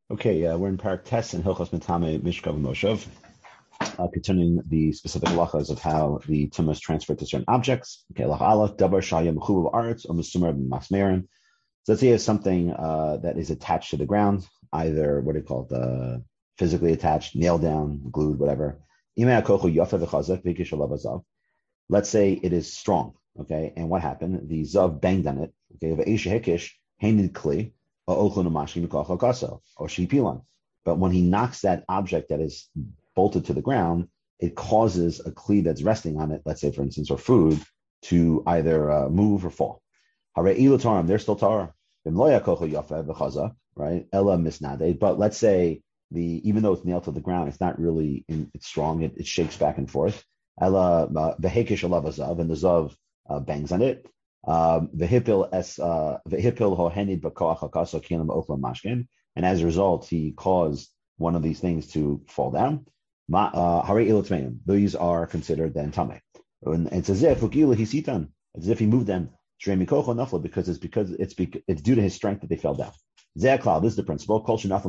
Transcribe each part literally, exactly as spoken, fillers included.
Okay, uh, we're in Parak Tes and Hilchos Mitame Mishkav Moshev, uh, concerning the specific halachas of how the tumah is transferred to certain objects. Okay, halach aleph, dabar shayim chuv aretz or musumar masmerin. So let's say it's something uh, that is attached to the ground, either what do you call it, uh, physically attached, nailed down, glued, whatever. Let's say it is strong, okay, and what happened? The zav banged on it, okay, kli, or shipilan. But when he knocks that object that is bolted to the ground, it causes a kli that's resting on it, let's say, for instance, or food, to either uh, move or fall. They're still Torah. Right? Ella misnade. But let's say the even though it's nailed to the ground, it's not really in, it's strong. It, it shakes back and forth. Ella vehekish alav zav, and the zav uh, bangs on it. Vehipil es vehipil hohenid b'koach hakaso kilim ochlam mashkin, and as a result, he caused one of these things to fall down. Hare ilotmeim. These are considered then tameh. And it's as if ukila hisitan, as if he moved them. Because it's because it's it's due to his strength that they fell down. This is the principle.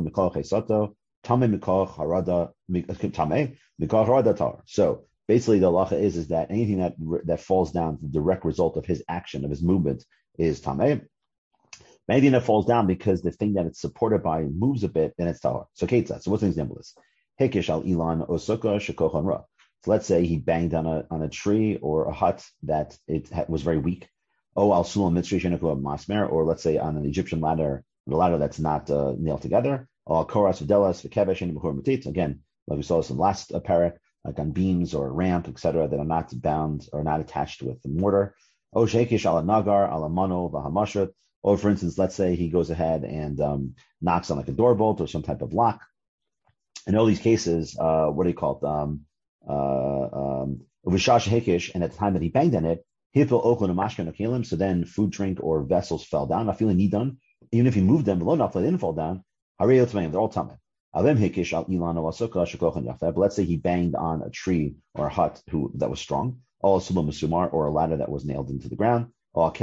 So basically, the halacha is is that anything that that falls down, the direct result of his action, of his movement, is tameh. Anything that falls down because the thing that it's supported by moves a bit, then it's tahor. So ketzah. So what's an example of this? Hekish al ilan osuka shekochan ra. So let's say he banged on a on a tree or a hut that it was very weak. Oh, al sulam mitzri shenekua masmer, or let's say on an Egyptian ladder, the ladder that's not uh, nailed together. Or koras v'delas v'kevesh and b'chur matit. Again, like we saw this in last uh, parak, like on beams or a ramp, et cetera, that are not bound or not attached with the mortar. Oh, shekish ala nagar ala mano v'hamashut. Or for instance, let's say he goes ahead and um, knocks on like a door bolt or some type of lock. In all these cases, uh, what do you call it? Um, uh, um, and at the time that he banged on it, so then food, drink, or vessels fell down. I feel a need done. Even if he moved them, they didn't fall down. They're all tameh. But let's say he banged on a tree or a hut who, that was strong, or a ladder that was nailed into the ground, or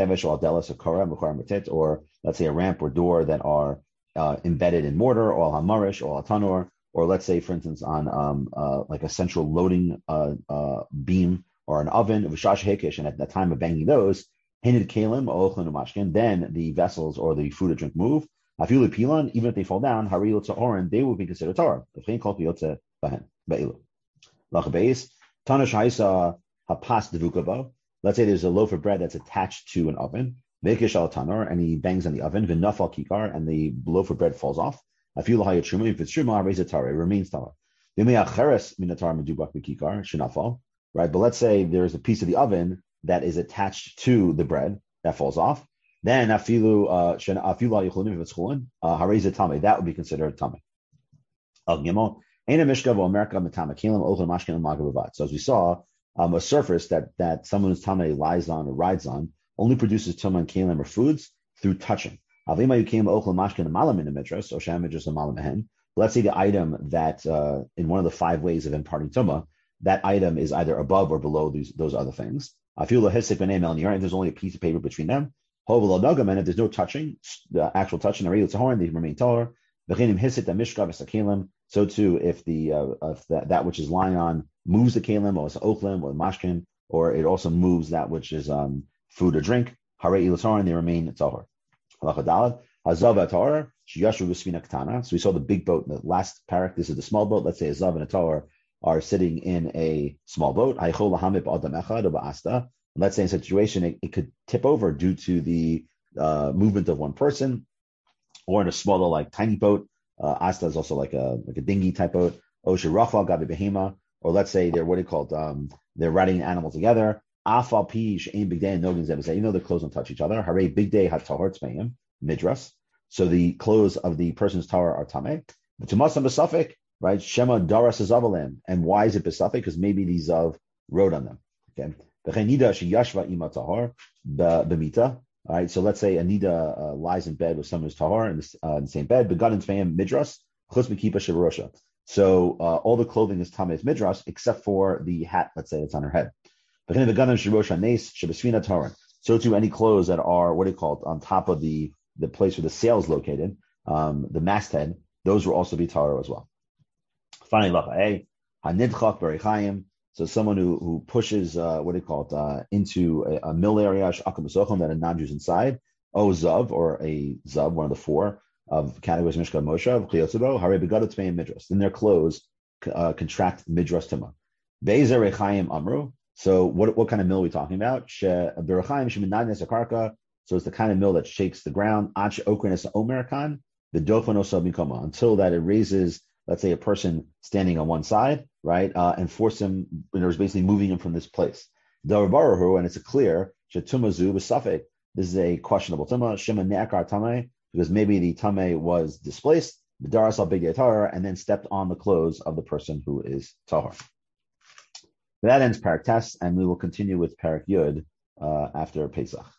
or let's say a ramp or door that are uh, embedded in mortar, or hamarish, or tanor, or let's say, for instance, on um, uh, like a central loading uh, uh, beam, or an oven, and at the time of banging those, then the vessels or the food or drink move. Even if they fall down, they will be considered Torah. Let's say there's a loaf of bread that's attached to an oven, and he bangs on the oven, and the loaf of bread falls off. If it's truma, it remains Torah. Right, but let's say there's a piece of the oven that is attached to the bread that falls off. Then afilu uh afilu yichulim if it's chulin, hareza tame, that would be considered tame. So as we saw, um, a surface that that someone who's tame lies on or rides on only produces tuma and kelim or foods through touching. Let's say the item that uh, in one of the five ways of imparting tuma, that item is either above or below these those other things. I feel the hisik and there's only a piece of paper between them. And if there's no touching, the actual touching, they remain taller. So too, if the uh, if that, that which is lying on moves the kalim, or it's ochlim or mashkin, or it also moves that which is um, food or drink, hare ilatorin, they remain tahor. So we saw the big boat in the last parak. This is the small boat. Let's say a zav and a tar are sitting in a small boat. Let's say in a situation it, it could tip over due to the uh, movement of one person, or in a smaller, like tiny boat. Uh, asta is also like a like a dinghy type boat. Osha rachal gabi behema, or let's say they're what are called um, they're riding an animal together. Afal pish ain big day and nogin zebasay. You know the clothes don't touch each other. Hare big day hat tahor tzmeim midras. So the clothes of the person's tower are tameh. But to masam besafik, right? Shema daras zavalim. And why is it besafik? Because maybe the zav rode on them. Okay. All right, so let's say Anida uh, lies in bed with someone who's tahor in, this, uh, in the same bed. midras So uh, all the clothing is tameh midras except for the hat. Let's say it's on her head. So too, any clothes that are what do you call it on top of the the place where the sail is located, um, the masthead. those will also be tahor as well. Finally, lacha a hanidchak b'reichayim. So someone who who pushes uh, what do you call it uh, into a, a mill area that a non-Jew's inside, o zav or a zav, one of the four of categories mishka moshav chiyotzubo hare begadu tmeim midras. Then their clothes uh, contract midras tima. Bezer reichayim amru. So what what kind of mill are we talking about? She b'reichayim sheminadnes akarka. So it's the kind of mill that shakes the ground. Ach okrenes omerkan the dofanos mikoma until that it raises, let's say, a person standing on one side, right, uh, and force him, you know, basically moving him from this place. Darabaruhu, and it's a clear, shetumazu b'safek. This is a questionable tuma, shema ne'akar tameh, because maybe the tameh was displaced, the daras al bigay tahar, and then stepped on the clothes of the person who is tahar. That ends Parak Tes, and we will continue with Parak Yud uh, after Pesach.